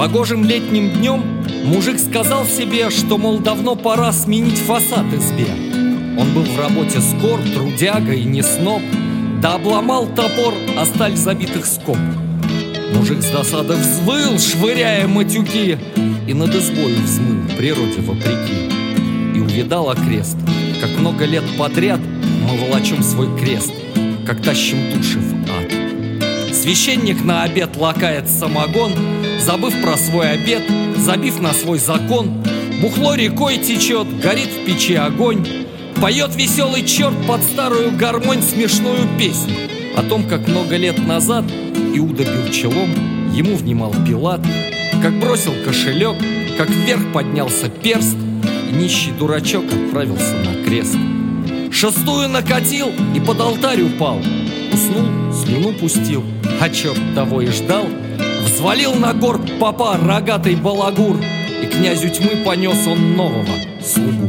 Погожим летним днем мужик сказал себе, что, мол, давно пора сменить фасад избе. Он был в работе скор, трудяга и не сноб, да обломал топор о сталь забитых скоб. Мужик с досады взвыл, швыряя матюки, и над избою взмыл природе вопреки. И увидал окрест, как много лет подряд мы волочем свой крест, как тащим души в ад. Священник на обед лакает самогон, забыв про свой обед, забив на свой закон. Бухло рекой течет, горит в печи огонь. Поет веселый черт под старую гармонь смешную песню о том, как много лет назад Иуда бил челом, ему внимал Пилат, как бросил кошелек, как вверх поднялся перст, и нищий дурачок отправился на крест. Шестую накатил и под алтарь упал, уснул, слюну пустил, а черт того и ждал. Взвалил на горб попа рогатый балагур, и князю тьмы понес он нового слугу.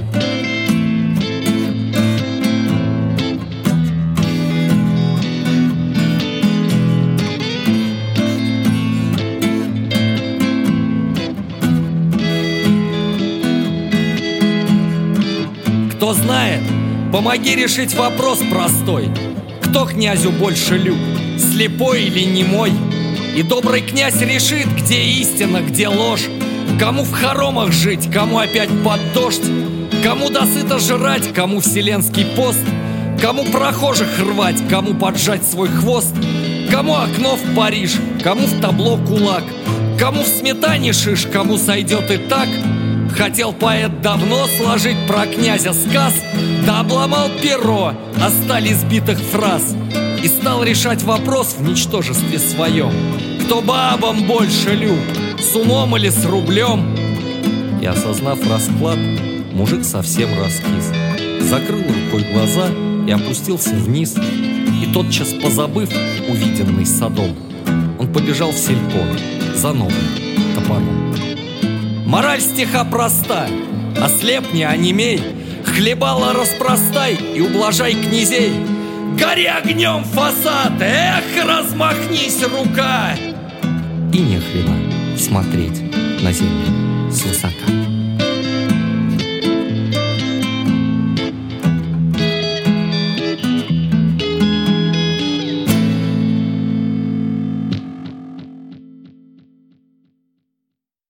Кто знает, помоги решить вопрос простой. Кто князю больше люб, слепой или немой? И добрый князь решит, где истина, где ложь. Кому в хоромах жить, кому опять под дождь. Кому досыта жрать, кому вселенский пост. Кому прохожих рвать, кому поджать свой хвост. Кому окно в Париж, кому в табло кулак. Кому в сметане шиш, кому сойдет и так. Хотел поэт давно сложить про князя сказ, да обломал перо о стали сбитых фраз и стал решать вопрос в ничтожестве своем. Кто бабам больше люб, с умом или с рублем? И осознав расклад, мужик совсем раскис, закрыл рукой глаза и опустился вниз. И тотчас позабыв увиденный садом, он побежал в сельпо за новым топором. Мораль стиха проста: ослепни, онемей, хлебало распростай и ублажай князей. Гори огнем фасад, эх, размахнись рука! И нехрена смотреть на землю свысока.